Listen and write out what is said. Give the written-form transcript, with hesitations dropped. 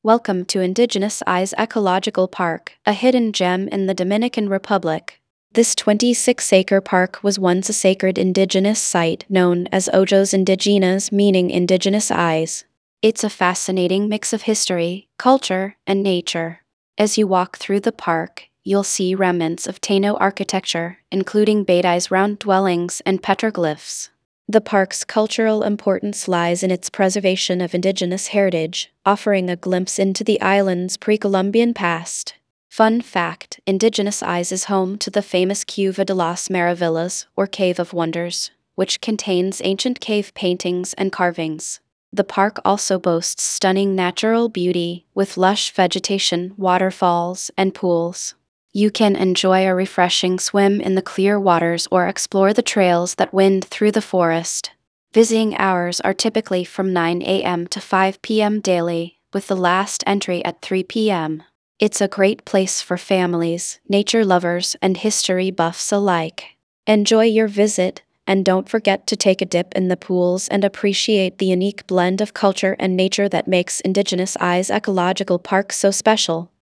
Welcome to Indigenous Eyes Ecological Park, a hidden gem in the Dominican Republic. This 26-acre park was once a sacred indigenous site known as Ojos Indigenas, meaning indigenous eyes. It's a fascinating mix of history, culture, and nature. As you walk through the park, you'll see remnants of Taino architecture, including Badai's round dwellings and petroglyphs. The park's cultural importance lies in its preservation of indigenous heritage, offering a glimpse into the island's pre-Columbian past. Fun fact, Indigenous Eyes is home to the famous Cueva de las Maravillas, or Cave of Wonders, which contains ancient cave paintings and carvings. The park also boasts stunning natural beauty, with lush vegetation, waterfalls, and pools. You can enjoy a refreshing swim in the clear waters or explore the trails that wind through the forest. Visiting hours are typically from 9 a.m. to 5 p.m. daily, with the last entry at 3 p.m. It's a great place for families, nature lovers, and history buffs alike. Enjoy your visit, and don't forget to take a dip in the pools and appreciate the unique blend of culture and nature that makes Indigenous Eyes Ecological Park so special.